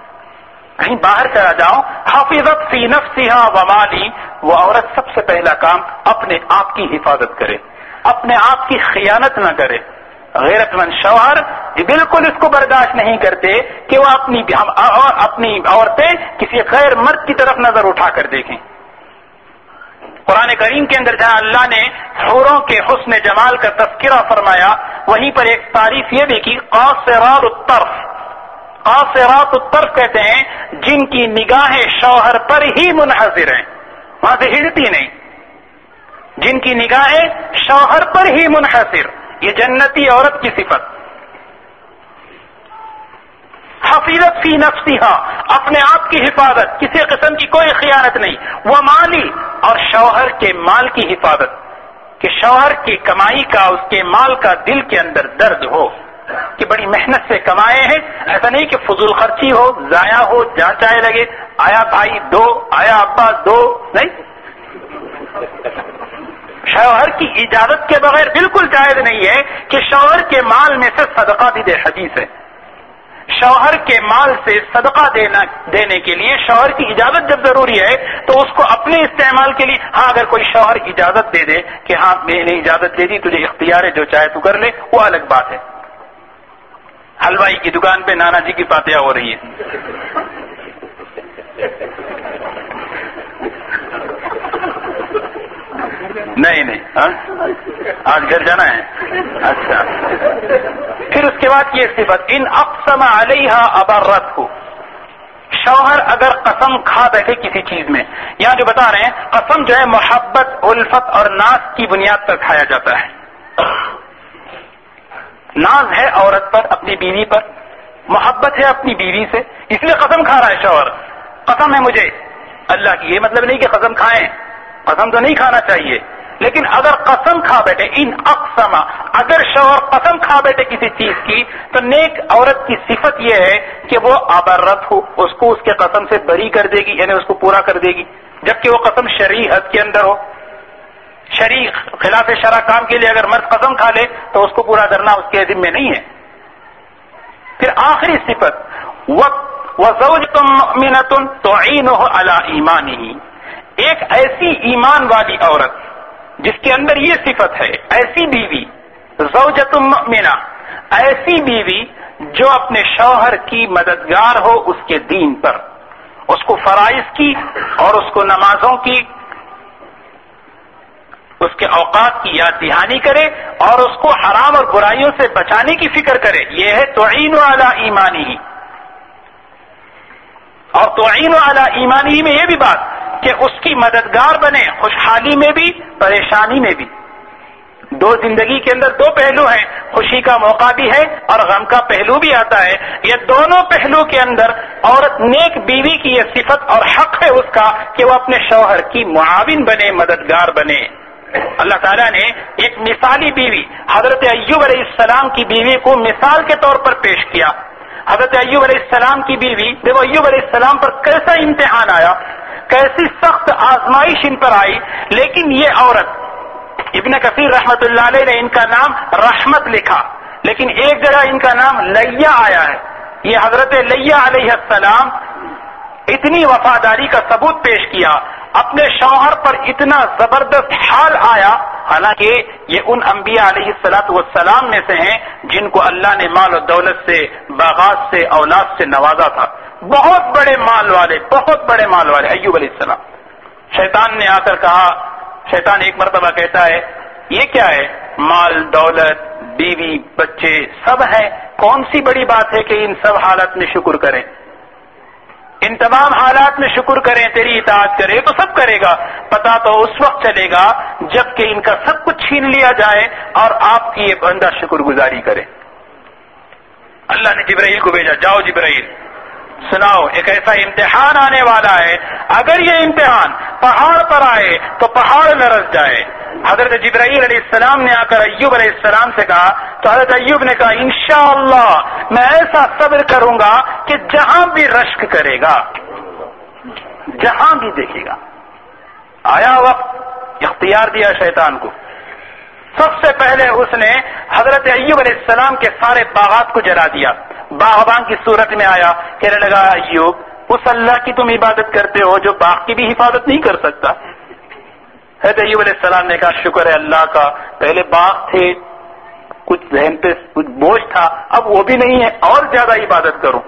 حَفِظَتْ فِي نَفْسِهَا وَمَالِهَا، وہ عورت سب سے پہلا کام اپنے آپ کی حفاظت کرے، اپنے آپ کی خیانت نہ کرے۔ غیرت مند شوہر بالکل اس کو برداشت نہیں کرتے کہ وہ اپنی عورتیں کسی غیر مرد کی طرف نظر اٹھا کر دیکھیں۔ قرآن کریم کے اندر جہاں اللہ نے حوروں کے حسن جمال کا تذکرہ فرمایا، وہیں پر ایک تعریف یہ بھی کی، قاصرات الطرف، قاصرات الطرف کہتے ہیں جن کی نگاہیں شوہر پر ہی منحصر ہیں، وہاں سے ہلتی نہیں، جن کی نگاہیں شوہر پر ہی منحصر، یہ جنتی عورت کی صفت۔ حفیظت فی نفسہا، اپنے آپ کی حفاظت، کسی قسم کی کوئی خیانت نہیں، ومالی، اور شوہر کے مال کی حفاظت، کہ شوہر کی کمائی کا، اس کے مال کا دل کے اندر درد ہو کہ بڑی محنت سے کمائے ہیں، ایسا نہیں کہ فضول خرچی ہو، ضائع ہو، جہاں چاہے لگے، آیا بھائی دو، آیا ابا دو، نہیں، شوہر کی اجازت کے بغیر بالکل جائز نہیں ہے کہ شوہر کے مال میں سے صدقہ بھی دے۔ حدیث ہے، شوہر کے مال سے صدقہ دینے کے لیے شوہر کی اجازت جب ضروری ہے تو اس کو اپنے استعمال کے لیے، ہاں اگر کوئی شوہر اجازت دے دے کہ ہاں میں نے اجازت دے دی، تجھے اختیار ہے، جو چاہے تو کر لے، وہ الگ بات ہے۔ حلوائی کی دکان پہ نانا جی کی فاتحہ ہو رہی ہے، نہیں آج گھر جانا ہے، اچھا۔ پھر اس کے بعد یہ صفت، ان اقسم علیہا ابرتہ، شوہر اگر قسم کھا بیٹھے کسی چیز میں، یہاں جو بتا رہے ہیں قسم جو ہے محبت، الفت اور ناز کی بنیاد پر کھایا جاتا ہے۔ ناز ہے عورت پر، اپنی بیوی پر، محبت ہے اپنی بیوی سے، اس لیے قسم کھا رہا ہے شوہر، قسم ہے مجھے اللہ کی. یہ مطلب نہیں کہ قسم کھائیں، قسم تو نہیں کھانا چاہیے، لیکن اگر قسم کھا بیٹھے، ان اقسم، اگر شوہر قسم کھا بیٹھے کسی چیز کی، تو نیک عورت کی صفت یہ ہے کہ وہ ابرت ہو، اس کو اس کے قسم سے بری کر دے گی، یعنی اس کو پورا کر دے گی، جبکہ وہ قسم شرعی حد کے اندر ہو. شرعی خلاف شرع کام کے لیے اگر مرد قسم کھا لے تو اس کو پورا کرنا اس کے ذمہ نہیں ہے. پھر آخری صفت وَزَوْجَةٌ مُؤْمِنَةٌ تُعِينُهُ عَلَى إِيمَانِهِ، ایک ایسی ایمان والی عورت جس کے اندر یہ صفت ہے، ایسی بیوی، زوجۃ مؤمنہ، ایسی بیوی جو اپنے شوہر کی مددگار ہو اس کے دین پر، اس کو فرائض کی اور اس کو نمازوں کی، اس کے اوقات کی یاد دہانی کرے اور اس کو حرام اور برائیوں سے بچانے کی فکر کرے. یہ ہے تعین علی ایمانہ. اور تعین علی ایمانہ میں یہ بھی بات کہ اس کی مددگار بنے، خوشحالی میں بھی پریشانی میں بھی. دو زندگی کے اندر دو پہلو ہیں، خوشی کا موقع بھی ہے اور غم کا پہلو بھی آتا ہے. یہ دونوں پہلو کے اندر عورت نیک بیوی کی یہ صفت اور حق ہے اس کا کہ وہ اپنے شوہر کی معاون بنے، مددگار بنے. اللہ تعالیٰ نے ایک مثالی بیوی حضرت ایوب علیہ السلام کی بیوی کو مثال کے طور پر پیش کیا. حضرت ایوب علیہ السلام کی بیوی، دیکھو ایوب علیہ السلام پر کیسا امتحان آیا، کیسی سخت آزمائش ان پر آئی، لیکن یہ عورت، ابن کثیر رحمت اللہ علیہ نے ان کا نام رحمت لکھا، لیکن ایک جگہ ان کا نام لیا آیا ہے. یہ حضرت لیا علیہ السلام اتنی وفاداری کا ثبوت پیش کیا، اپنے شوہر پر اتنا زبردست حال آیا، حالانکہ یہ ان انبیاء علیہ السلام میں سے ہیں جن کو اللہ نے مال و دولت سے، باغات سے، اولاد سے نوازا تھا. بہت بڑے مال والے، بہت بڑے مال والے ایوب علیہ السلام. شیطان نے آ کر کہا، شیطان ایک مرتبہ کہتا ہے یہ کیا ہے، مال دولت بیوی بچے سب ہیں، کون سی بڑی بات ہے کہ ان سب حالات میں شکر کریں، ان تمام حالات میں شکر کریں، تیری اطاعت کرے تو سب کرے گا. پتہ تو اس وقت چلے گا جب کہ ان کا سب کچھ چھین لیا جائے اور آپ کی یہ بندہ شکر گزاری کرے. اللہ نے جبرائیل کو بھیجا، جاؤ جبرائیل سناؤ ایک ایسا امتحان آنے والا ہے، اگر یہ امتحان پہاڑ پر آئے تو پہاڑ لرز جائے. حضرت جبرائیل علیہ السلام نے آ کر ایوب علیہ السلام سے کہا تو حضرت ایوب نے کہا انشاءاللہ میں ایسا صبر کروں گا کہ جہاں بھی رشک کرے گا، جہاں بھی دیکھے گا. آیا وقت، اختیار دیا شیطان کو. سب سے پہلے اس نے حضرت ایوب علیہ السلام کے سارے باغات کو جلا دیا، باغبان کی صورت میں آیا، کہنے لگا ایوب اس اللہ کی تم عبادت کرتے ہو جو باغ کی بھی حفاظت نہیں کر سکتا. حضرت ایوب علیہ السلام نے کہا شکر ہے اللہ کا، پہلے باغ تھے، کچھ ذہن پہ کچھ بوجھ تھا، اب وہ بھی نہیں ہے، اور زیادہ عبادت کروں.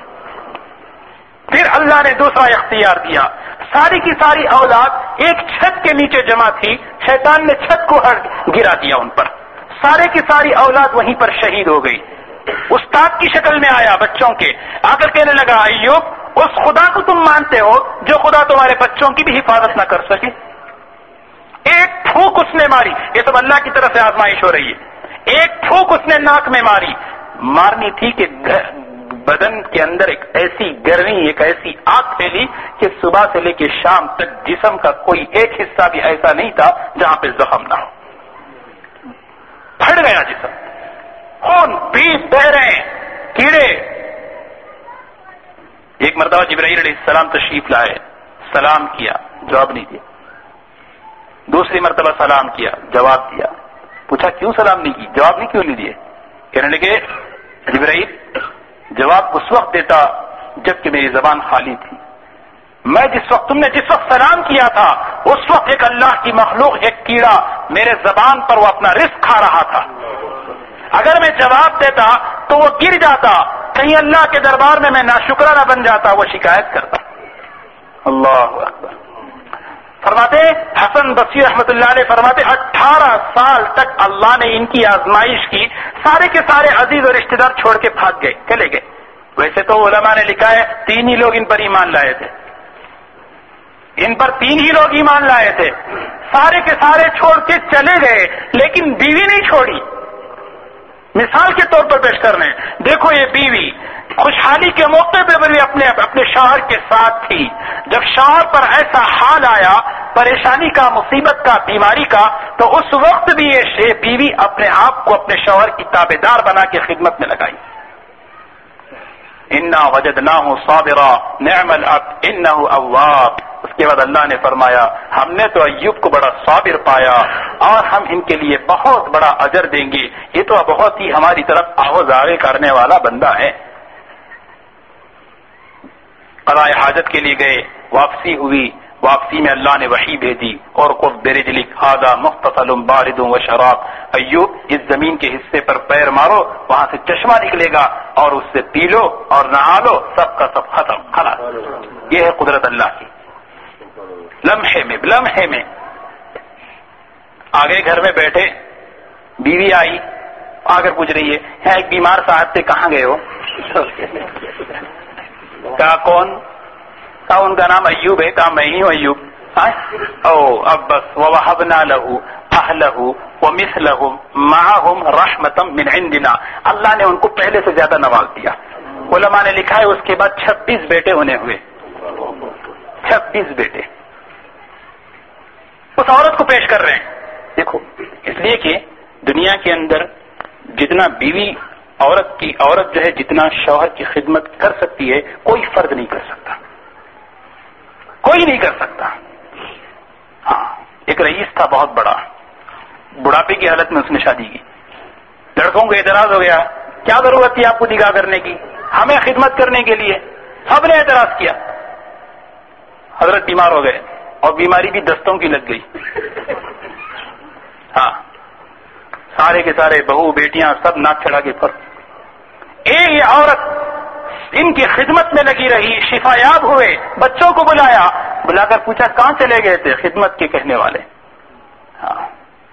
پھر اللہ نے دوسرا اختیار دیا، ساری کی ساری اولاد ایک چھت کے نیچے جمع تھی، شیطان نے چھت کو گرا دیا ان پر، سارے کی ساری اولاد وہیں پر شہید ہو گئی. استاد کی شکل میں آیا بچوں کے، آ کر کہنے لگا ایوب اس خدا کو تم مانتے ہو جو خدا تمہارے بچوں کی بھی حفاظت نہ کر سکے. ایک پھونک اس نے ماری، یہ سب اللہ کی طرف سے آزمائش ہو رہی ہے، ایک پھونک اس نے ناک میں مارنی تھی کہ بدن کے اندر ایک ایسی گرمی، ایک ایسی آگ پھیلی کہ صبح سے لے کے شام تک جسم کا کوئی ایک حصہ بھی ایسا نہیں تھا جہاں پہ زخم نہ ہو. پھٹ گیا جسم، خون پیپ بہ رہے ہیں، کیڑے. ایک مرتبہ جبرائیل علیہ السلام تشریف لائے، سلام کیا، جواب نہیں دیا. دوسری مرتبہ سلام کیا، جواب دیا. پوچھا کیوں سلام نہیں کی، جواب نہیں کیوں نہیں دیے؟ کہنے لگے جبرائیل جواب اس وقت دیتا جب کہ میری زبان خالی تھی. میں تم نے جس وقت سلام کیا تھا اس وقت ایک اللہ کی مخلوق، ایک کیڑا میرے زبان پر وہ اپنا رزق کھا رہا تھا. اگر میں جواب دیتا تو وہ گر جاتا، کہیں اللہ کے دربار میں میں ناشکرانہ بن جاتا، وہ شکایت کرتا. اللہ اکبر. فرماتے حسن بصری رحمت اللہ علیہ فرماتے 18 سال تک اللہ نے ان کی آزمائش کی، سارے کے سارے عزیز اور رشتے دار چھوڑ کے بھاگ گئے، چلے گئے. ویسے تو علماء نے لکھا ہے 3 ہی لوگ ان پر ایمان لائے تھے، ان پر 3 ہی لوگ ایمان لائے تھے، سارے کے سارے چھوڑ کے چلے گئے، لیکن بیوی نہیں چھوڑی. مثال کے طور پر پیش کر رہے ہیں. دیکھو یہ بیوی خوشحالی کے موقع پہ بھی اپنے شوہر کے ساتھ تھی. جب شوہر پر ایسا حال آیا پریشانی کا، مصیبت کا، بیماری کا، تو اس وقت بھی یہ بیوی اپنے آپ کو اپنے شوہر کی تابعدار بنا کے خدمت میں لگائی. انا وجدناہ صابرا نعم العبد انہ اواب. اس کے بعد اللہ نے فرمایا ہم نے تو ایوب کو بڑا صابر پایا اور ہم ان کے لیے بہت بڑا اجر دیں گے. یہ تو بہت ہی ہماری طرف آوز آگے کرنے والا بندہ ہے. قضاء حاجت کے لیے گئے، واپسی ہوئی، واپسی میں اللہ نے وحی بھیجی اور خود برجلک ھذا مختصل بارد و شراب. ایوب اس زمین کے حصے پر پیر مارو وہاں سے چشمہ نکلے گا اور اس سے پی لو اور نہا لو، سب کا سب ختم خلاص. یہ ہے قدرت اللہ کی. لمحے میں آگے گھر میں بیٹھے بیوی آئی آ کر پوچھ رہی ہے ایک بیمار صاحب سے کہاں گئے ہو؟ کہا کون؟ کہا ان کا نام ایوب ہے. کہا میں ہی ہوں ایوب. اب بس ووهبنا له اهله ومثلهم معهم رحمة من عندنا. اللہ نے ان کو پہلے سے زیادہ نواز دیا. علماء نے لکھا ہے اس کے بعد 26 بیٹے ہونے ہوئے. 26 بیٹے اس عورت کو پیش کر رہے ہیں. دیکھو اس لیے کہ دنیا کے اندر جتنا بیوی عورت جو ہے جتنا شوہر کی خدمت کر سکتی ہے کوئی فرد نہیں کر سکتا، کوئی نہیں کر سکتا. ہاں ایک رئیس تھا بہت بڑا، بڑھاپے کی حالت میں اس نے شادی کی. لڑکوں کو اعتراض ہو گیا کیا ضرورت تھی آپ کو نکاح کرنے کی، ہمیں خدمت کرنے کے لیے. سب نے اعتراض کیا. حضرت بیمار ہو گئے اور بیماری بھی دستوں کی لگ گئی. ہاں سارے کے سارے بہو بیٹیاں سب ناک چڑھا کے پھر یہ عورت ان کی خدمت میں لگی رہی، شفا یاب ہوئے. بچوں کو بلا کر پوچھا کہاں چلے گئے تھے؟ خدمت کے کہنے والے. ہاں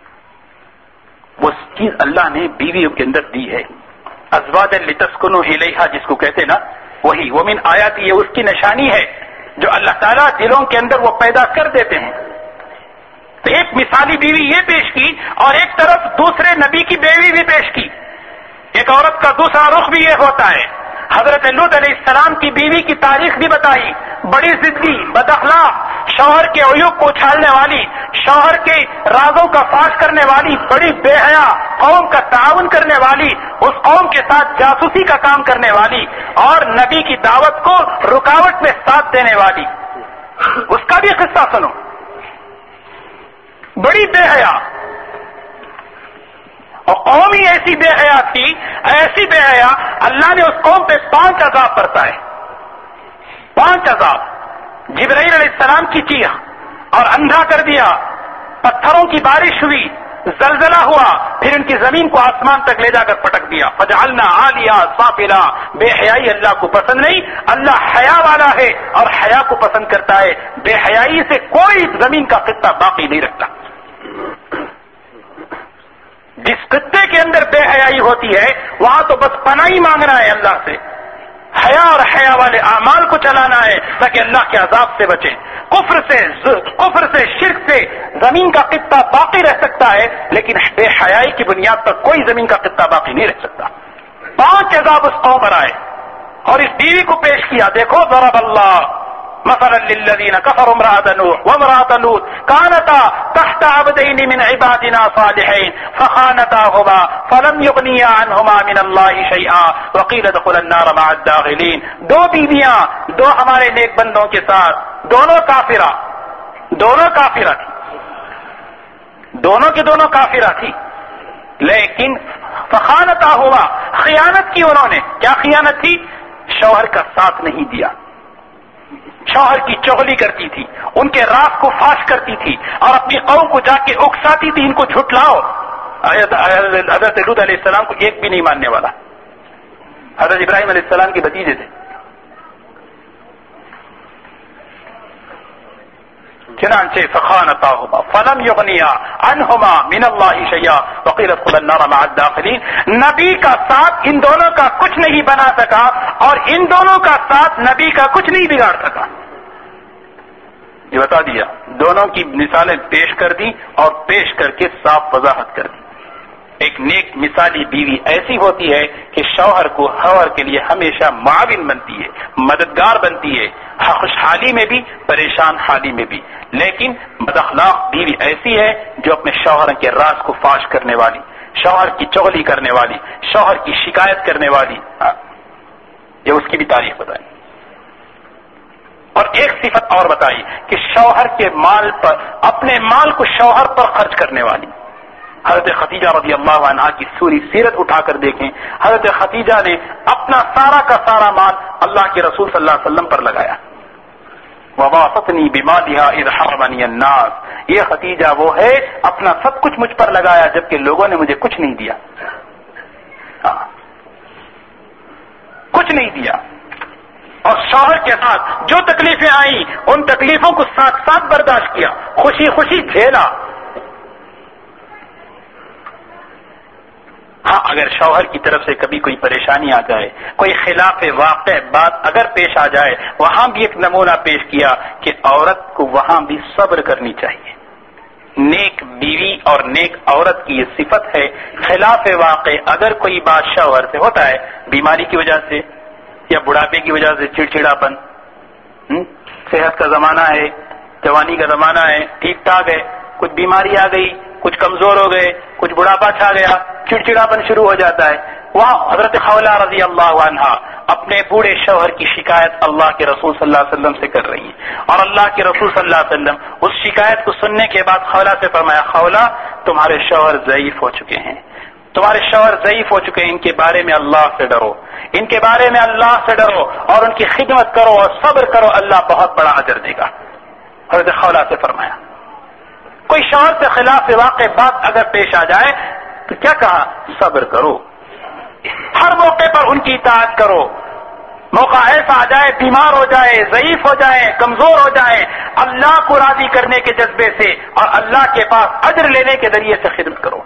وہ چیز اللہ نے بیویوں کے اندر دی ہے. ازواجا لتسکنوا الیہا جس کو کہتے نا وہی ومن آیات، یہ اس کی نشانی ہے جو اللہ تعالیٰ دلوں کے اندر وہ پیدا کر دیتے ہیں. تو ایک مثالی بیوی یہ پیش کی اور ایک طرف دوسرے نبی کی بیوی بھی پیش کی. ایک عورت کا دوسرا رخ بھی یہ ہوتا ہے. حضرت لوط علیہ السلام کی بیوی کی تاریخ بھی بتائی. بڑی ضدی، بد اخلاق، شوہر کے عیوب کو اچھالنے والی، شوہر کے رازوں کا فاش کرنے والی، بڑی بے حیا، قوم کا تعاون کرنے والی، اس قوم کے ساتھ جاسوسی کا کام کرنے والی اور نبی کی دعوت کو رکاوٹ میں ساتھ دینے والی. اس کا بھی قصہ سنو. بڑی بے حیا اور قوم ہی ایسی بے حیا تھی، ایسی بے حیا اللہ نے اس قوم پہ 5 عذاب برسائے. 5 عذاب. جبرائیل علیہ السلام کی چیخ اور اندھا کر دیا، پتھروں کی بارش ہوئی، زلزلہ ہوا، پھر ان کی زمین کو آسمان تک لے جا کر پٹک دیا. فجعلنا عالیہا سافلا. بے حیائی اللہ کو پسند نہیں. اللہ حیا والا ہے اور حیا کو پسند کرتا ہے. بے حیائی سے کوئی زمین کا خطہ باقی نہیں رکھتا. جس خطے کے اندر بے حیائی ہوتی ہے وہاں تو بس پناہ ہی مانگنا ہے اللہ سے. حیا اور حیا والے اعمال کو چلانا ہے تاکہ اللہ کے عذاب سے بچیں. کفر سے شرک سے زمین کا خطہ باقی رہ سکتا ہے لیکن بے حیائی کی بنیاد پر کوئی زمین کا خطہ باقی نہیں رہ سکتا. 5 عذاب اس قوم پر آئے اور اس بیوی کو پیش کیا. دیکھو ضرب اللہ مثلا للذین کفروا امرأة نوح وامرأة لوط كانتا تحت عبدین من عبادنا صالحین فخانتاهما فلم یغنیا عنہما من اللہ شیئا وقیل ادخلا النار مع الداخلین. 2 بیویاں 2 ہمارے نیک بندوں کے ساتھ، دونوں کافرہ تھی، دونوں کافرہ تھی لیکن فخانتاهما خیانت کی انہوں نے. کیا خیانت تھی؟ شوہر کا ساتھ نہیں دیا، شوہر کی چغلی کرتی تھی، ان کے راز کو فاش کرتی تھی اور اپنی قوم کو جا کے اکساتی تھی ان کو جھٹلاؤ. حضرت لوط علیہ السلام کو ایک بھی نہیں ماننے والا. حضرت ابراہیم علیہ السلام کے بھتیجے تھے. چنانچہ فخانتاهما فلم یغنیا عنہما من اللہ شیئا وقیل ادخلا النار مع الداخلین. نبی کا ساتھ ان دونوں کا کچھ نہیں بنا سکا اور ان دونوں کا ساتھ نبی کا کچھ نہیں بگاڑ سکا. یہ بتا دیا. دونوں کی مثالیں پیش کر دی اور پیش کر کے صاف وضاحت کر دی. ایک نیک مثالی بیوی ایسی ہوتی ہے کہ شوہر کے لیے ہمیشہ معاون بنتی ہے، مددگار بنتی ہے، خوشحالی میں بھی پریشان حالی میں بھی۔ لیکن بد اخلاق بیوی ایسی ہے جو اپنے شوہر کے راز کو فاش کرنے والی، شوہر کی چغلی کرنے والی، شوہر کی شکایت کرنے والی، یہ اس کی بھی تاریخ بتائی۔ اور ایک صفت اور بتائی کہ شوہر کے مال پر، اپنے مال کو شوہر پر خرچ کرنے والی۔ حضرت خدیجہ رضی اللہ عنہا کی سوری سیرت اٹھا کر دیکھیں، حضرت خدیجہ نے اپنا سارا کا سارا مال اللہ کے رسول صلی اللہ علیہ وسلم پر لگایا۔ وَوَاسَطْنِي بِمَالِهَا إِذْ حَرَمَنِيَ النَّاسُ، یہ خدیجہ وہ ہے اپنا سب کچھ مجھ پر لگایا جبکہ لوگوں نے مجھے کچھ نہیں دیا، کچھ نہیں دیا۔ اور شوہر کے ساتھ جو تکلیفیں آئیں ان تکلیفوں کو ساتھ ساتھ برداشت کیا، خوشی خوشی جھیلا۔ ہاں، اگر شوہر کی طرف سے کبھی کوئی پریشانی آ جائے، کوئی خلاف واقع بات اگر پیش آ جائے، وہاں بھی ایک نمونہ پیش کیا کہ عورت کو وہاں بھی صبر کرنی چاہیے۔ نیک بیوی اور نیک عورت کی یہ صفت ہے، خلاف واقع اگر کوئی بات شوہر سے ہوتا ہے، بیماری کی وجہ سے یا بڑھاپے کی وجہ سے چڑچڑاپن، صحت کا زمانہ ہے، جوانی کا زمانہ ہے، ٹھیک ٹھاک ہے، کچھ بیماری آ گئی، کچھ کمزور ہو گئے، کچھ بڑھاپا چھا گیا، چڑچڑاپن شروع ہو جاتا ہے۔ وہاں حضرت خولہ رضی اللہ عنہا اپنے بوڑھے شوہر کی شکایت اللہ کے رسول صلی اللہ علیہ وسلم سے کر رہی ہیں، اور اللہ کے رسول صلی اللہ علیہ وسلم اس شکایت کو سننے کے بعد خولہ سے فرمایا، خولہ تمہارے شوہر ضعیف ہو چکے ہیں، تمہارے شوہر ضعیف ہو چکے ہیں، ان کے بارے میں اللہ سے ڈرو، ان کے بارے میں اللہ سے ڈرو اور ان کی خدمت کرو اور صبر کرو، اللہ بہت بڑا اجر دے گا۔ حضرت خولہ سے فرمایا۔ کوئی شوہر سے خلاف واقع بات اگر پیش آ جائے تو کیا کہا؟ صبر کرو، ہر موقع پر ان کی اطاعت کرو۔ موقع ایسا آ جائے، بیمار ہو جائے، ضعیف ہو جائے، کمزور ہو جائے، اللہ کو راضی کرنے کے جذبے سے اور اللہ کے پاس اجر لینے کے ذریعے سے خدمت کرو۔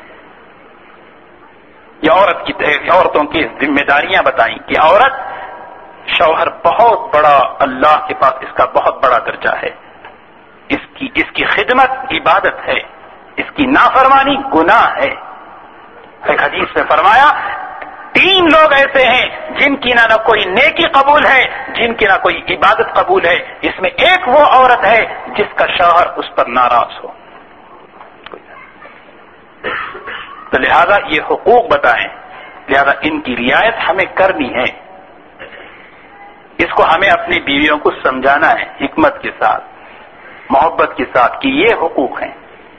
یہ عورتوں کی ذمہ داریاں بتائیں کہ عورت، شوہر بہت بڑا، اللہ کے پاس اس کا بہت بڑا درجہ ہے، اس کی خدمت عبادت ہے، اس کی نافرمانی گناہ ہے۔ ایک حدیث میں فرمایا 3 لوگ ایسے ہیں جن کی نہ کوئی نیکی قبول ہے، جن کی نہ کوئی عبادت قبول ہے، اس میں ایک وہ عورت ہے جس کا شوہر اس پر ناراض ہو۔ تو لہذا یہ حقوق بتائیں، لہذا ان کی رعایت ہمیں کرنی ہے، اس کو ہمیں اپنی بیویوں کو سمجھانا ہے حکمت کے ساتھ، محبت کے ساتھ کہ یہ حقوق ہیں۔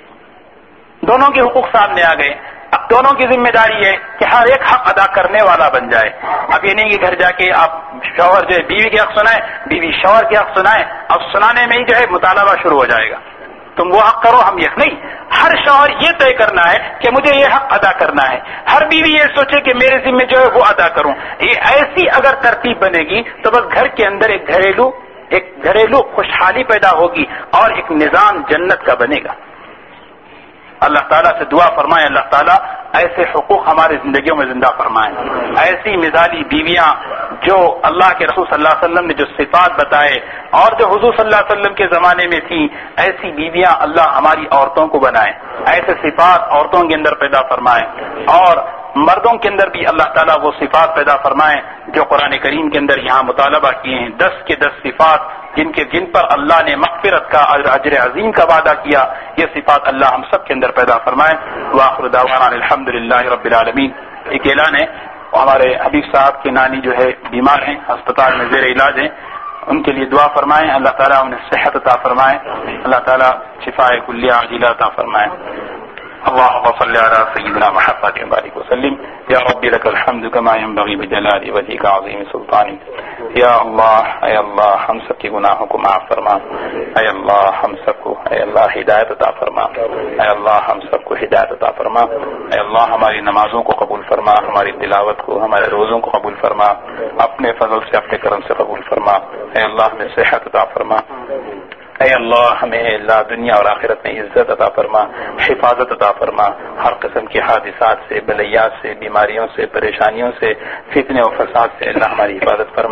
دونوں کے حقوق سامنے آ گئے، اب دونوں کی ذمہ داری ہے کہ ہر ایک حق ادا کرنے والا بن جائے۔ اب یہ نہیں کہ گھر جا کے آپ شوہر جو ہے بیوی کے حق سنائے، بیوی شوہر کے حق سنائے، اب سنانے میں ہی جو ہے مطالبہ شروع ہو جائے گا، تم وہ حق کرو ہم یہ نہیں۔ ہر شوہر یہ طے کرنا ہے کہ مجھے یہ حق ادا کرنا ہے، ہر بیوی یہ سوچے کہ میرے ذمہ جو ہے وہ ادا کروں۔ یہ ایسی اگر ترتیب بنے گی تو بس گھر کے اندر ایک گھریلو خوشحالی پیدا ہوگی اور ایک نظام جنت کا بنے گا۔ اللہ تعالیٰ سے دعا فرمائیں، اللہ تعالیٰ ایسے حقوق ہماری زندگیوں میں زندہ فرمائیں، ایسی مثالی بیویاں جو اللہ کے رسول صلی اللہ علیہ وسلم نے جو صفات بتائے اور جو حضور صلی اللہ علیہ وسلم کے زمانے میں تھیں، ایسی بیویاں اللہ ہماری عورتوں کو بنائیں، ایسے صفات عورتوں کے اندر پیدا فرمائیں، اور مردوں کے اندر بھی اللہ تعالیٰ وہ صفات پیدا فرمائیں جو قرآن کریم کے اندر یہاں مطالبہ کیے ہیں، 10 کے 10 صفات جن پر اللہ نے مغفرت کا اجر عظیم کا وعدہ کیا، یہ صفات اللہ ہم سب کے اندر پیدا فرمائے۔ وآخر دعوانا الحمدللہ رب العالمین۔ ایک اعلان ہے، ہمارے حبیب صاحب کی نانی جو ہے بیمار ہیں، ہسپتال میں زیر علاج ہیں، ان کے لیے دعا فرمائیں، اللہ تعالیٰ انہیں صحت عطا فرمائے، اللہ تعالیٰ شفاء کلیہ عاجلہ عطا فرمائے۔ اللهم صل على سيدنا محمد وبارك وسلم يا رب لك الحمد كما ينبغي بجلال وجهك عظيم سلطانك یا اللہ، اے اللہ ہم سب کے گناہوں کو معاف فرما، اے اللہ ہم سب کو، اے اللہ ہدایت عطا فرما، اے اللہ ہم سب کو ہدایت عطا فرما، اے اللہ ہماری نمازوں کو قبول فرما، ہماری تلاوت کو، ہمارے روزوں کو قبول فرما، اپنے فضل سے اپنے کرم سے قبول فرما، اے اللہ ہمیں صحت عطا فرما، اے اللہ ہمیں اللہ دنیا اور آخرت میں عزت عطا فرما، حفاظت عطا فرما، ہر قسم کے حادثات سے، بلیات سے، بیماریوں سے، پریشانیوں سے، فتنے و فساد سے اللہ ہماری حفاظت فرما۔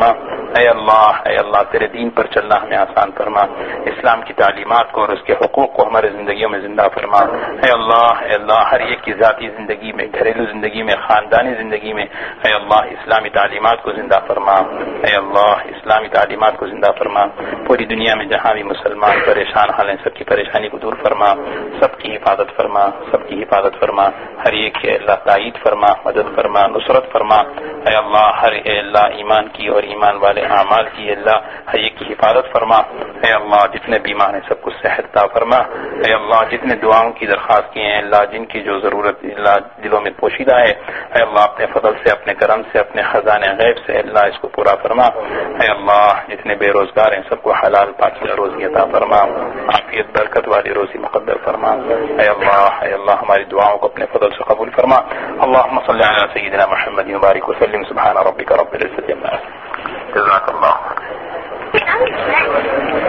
اے اللہ تیرے دین پر چلنا ہمیں آسان فرما، اسلام کی تعلیمات کو اور اس کے حقوق کو ہمارے زندگیوں میں زندہ فرما۔ اے اللہ ہر ایک کی ذاتی زندگی میں، گھریلو زندگی میں، خاندانی زندگی میں اے اللہ اسلامی تعلیمات کو زندہ فرما۔ اے اللہ اسلامی تعلیمات کو زندہ فرما، پوری دنیا میں جہاں بھی مسلمان پریشان حال ہیں سب کی پریشانی کو دور فرما، سب کی حفاظت فرما، ہر ایک کے اللہ تائید فرما، مدد فرما، نصرت فرما۔ اے اللہ ایمان کی اور ایمان والے اعمال کی اللہ ہر ایک کی حفاظت فرما۔ اے اللہ جتنے بیمار ہیں سب کو صحت عطا فرما۔ اے اللہ جتنے دعاؤں کی درخواست کی ہیں اللہ جن کی جو ضرورت اللہ دلوں میں پوشیدہ ہے اے اللہ اپنے فضل سے، اپنے کرم سے، اپنے خزانے غیب سے اللہ اس کو پورا فرما۔ اے اللہ جتنے بے روزگار ہیں سب کو حلال پاکیزہ روزی عطا فرما، عافیت برکت والی روزی مقدر فرما۔ اے اللہ ہماری دعاؤں کو اپنے فضل سے قبول فرما۔ اللهم صل علی سیدنا محمد وبارک وسلم۔ سبحان ربک رب العزة عما یصفون۔ جزاک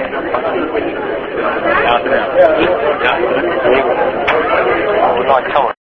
اللہ۔